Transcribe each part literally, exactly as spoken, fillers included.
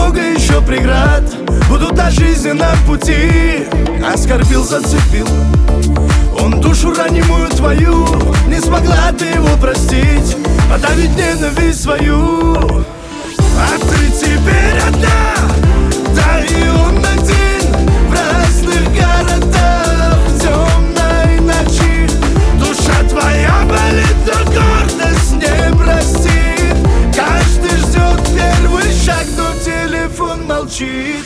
много еще преград будут на жизненном пути. Оскорбил, зацепил он душу ранимую твою. Не смогла ты его простить, подавить ненависть свою. А ты теперь одна, да и он один, в разных городах, в темной ночи. Душа твоя болит, но гордость не простит. Каждый ждет первый шаг, но телефон молчит.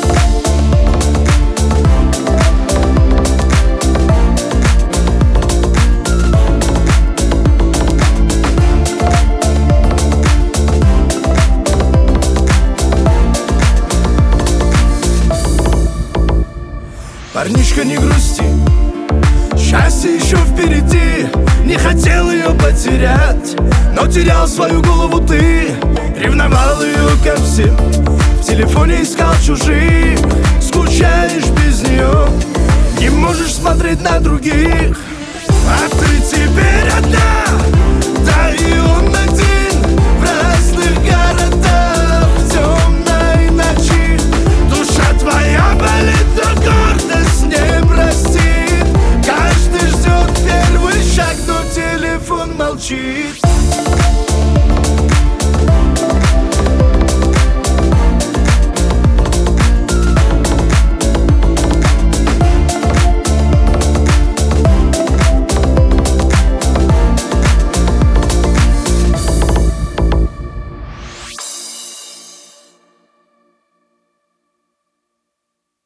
Парнишка, не грусти, счастье еще впереди. Не хотел ее потерять, но терял свою голову ты. Ревновал ее ко всем, в телефоне искал чужих. Скучаешь без нее, не можешь смотреть на других. А ты теперь одна, да и он один, в разных городах, в темной ночи. Душа твоя болит, но гордость не простит. Каждый ждет первый шаг, но телефон молчит.